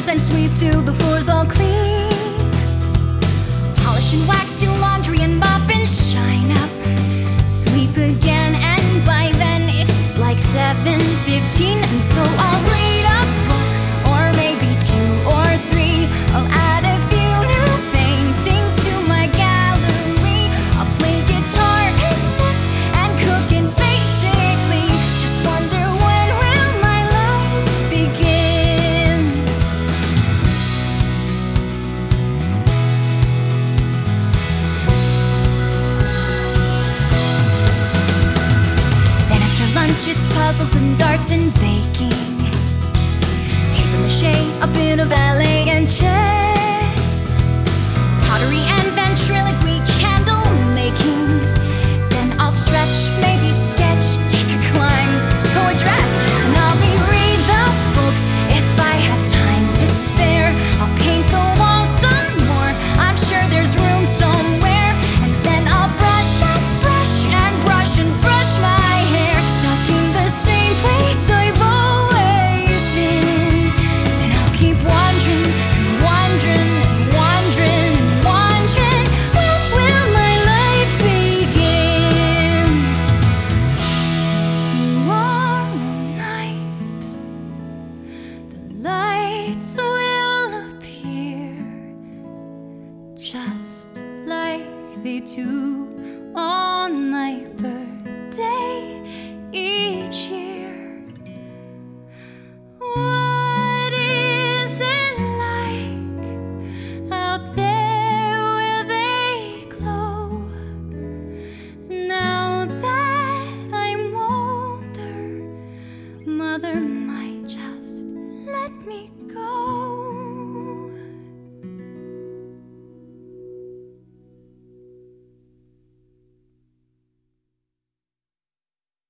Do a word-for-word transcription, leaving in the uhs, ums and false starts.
floors and sweep till the floor's all clean. Polish and wax, do laundry and mop and shine up. Sweep again, and by then it's like seven fifteen. And so I'll read a book, or maybe two or three. I'll add a few new paintings to my gallery. I'll play guitar and knit and cook, and basically just wonder, when will my life begin? Then after lunch it's puzzles and darts and baking, paper mache, a bit of ballet and chess, pottery